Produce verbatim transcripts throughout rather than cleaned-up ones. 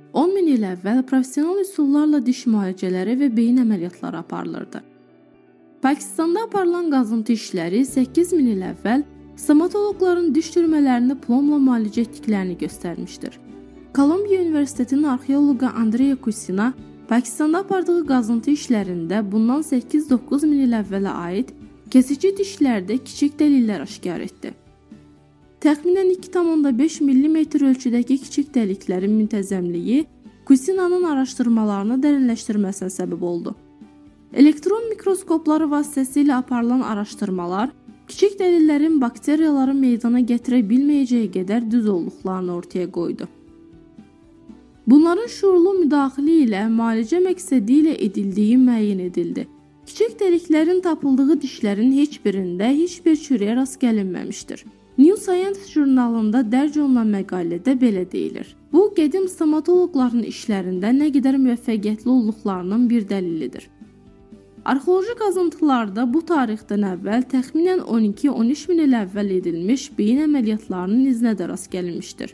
on min il əvvəl professional üsullarla diş müalicələri və beyin əməliyyatları aparılırdı. Pakistanda aparılan qazıntı işləri səkkiz min il əvvəl stomatoloqların diş çürümələrini plomla müalicə etdiklərini göstərmişdir. Kolumbiya Universitetinin arxeoloqu Andrea Kusina Pakistanda apardığı qazıntı işlərində bundan səkkiz doqquz min il əvvələ aid kesici dişlərdə kiçik dəliklər aşkar etdi. Təxminən iki tam beş millimetr ölçüdəki kiçik dəliklərin müntəzəmliyi Kusinanın araşdırmalarını dərinləşdirməsinə səbəb oldu. Elektron mikroskopları vasitəsilə aparılan araşdırmalar kiçik dəliklərin bakteriyaları meydana gətirə bilməyəcəyi qədər düz olduqlarını ortaya qoydu. Bunların şuurlu müdaxilə ilə müalicə məqsədi ilə edildiyi müəyyən edildi. Kiçik dəliklərin tapıldığı dişlərin heç birində heç bir çürüyə rast gəlinməmişdir. New Science jurnalında dərc olunan məqalədə belə deyilir. Bu, qədim stomatoloqların işlərində nə qədər müvəffəqiyyətli olduqlarının bir dəlilidir. Arxeoloji qazıntılarda bu tarixdən əvvəl təxminən on iki on üç min il əvvəl edilmiş beyin əməliyyatlarının izinə də rast gəlinmişdir.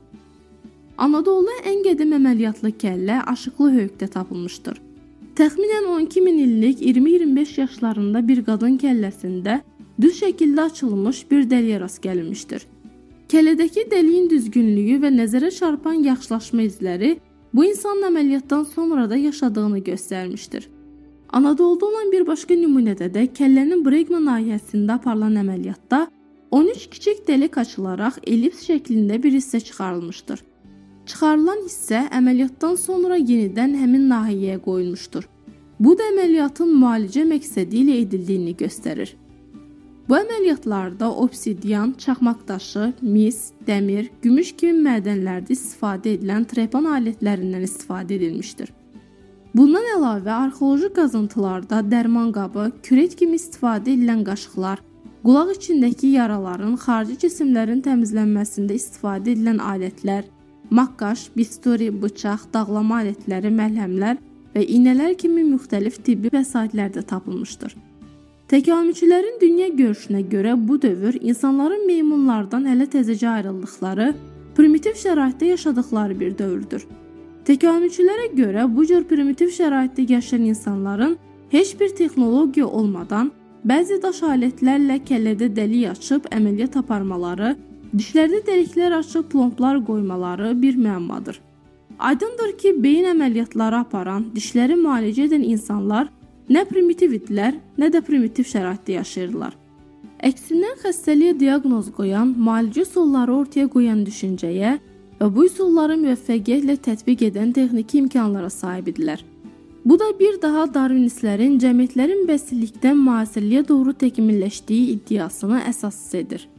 Anadoluda ən qədim əməliyyatlı kəllə Aşıqlı Höyükdə tapılmışdır. Təxminən on iki min illik iyirmi iyirmi beş yaşlarında bir qadın kəlləsində düz şəkildə açılmış bir dəliyə rast gəlinmişdir. Kəllədəki dəliyin düzgünlüyü və nəzərə çarpan yaxşılaşma izləri bu insanın əməliyyatdan sonra da yaşadığını göstərmişdir. Anadoluda olan bir başqa nümunədə də kəllənin Bregman nahiyəsində aparılan əməliyyatda on üç kiçik dəlik açılaraq ellips şəklində bir hissə çıxarılmışdır. Çıxarılan hissə əməliyyatdan sonra yenidən həmin nahiyəyə qoyulmuşdur. Bu da əməliyyatın müalicə məqsədi ilə edildiyini göstərir. Bu əməliyyatlarda obsidian, çaxmaq daşı, mis, dəmir, gümüş kimi mədənlərdə istifadə edilən trepan alətlərindən istifadə edilmişdir. Bundan əlavə arxeoloji qazıntılarda dərman qabı, kürət kimi istifadə edilən qaşıqlar, qulaq içindəki yaraların xarici cisimlərin təmizlənməsində istifadə edilən alətlər, maqqaş, bisturi, bıçaq, dağlama alətləri, məlhəmlər və iynələr kimi müxtəlif tibbi vəsaitlər də tapılmışdır. Təkamülçülərin dünya görüşünə görə bu dövr insanların meymunlardan hələ təzəcə ayrıldıqları, primitiv şəraitdə yaşadıqları bir dövrdür. Təkamülçülərə görə bu cür primitiv şəraitdə yaşayan insanların heç bir texnologiya olmadan bəzi daş alətlərlə kəllədə dəlik açıb əməliyyat aparmaları, dişlərdə dəliklər açıb plomblar qoymaları bir müəmmadır. Aydındır ki, beyin əməliyyatları aparan, dişləri müalicə edən insanlar nə primitiv idilər, nə də primitiv şəraitdə yaşayırlar. Əksindən xəstəliyə diaqnoz qoyan, müalicə üsulları ortaya qoyan düşüncəyə və bu üsulları müvəffəqiyyətlə tətbiq edən texniki imkanlara sahib idilər. Bu da bir daha darvinistlərin cəmiyyətlərin bəsillikdən müasirliyə doğru təkmilləşdiyi iddiasını əsassız edir.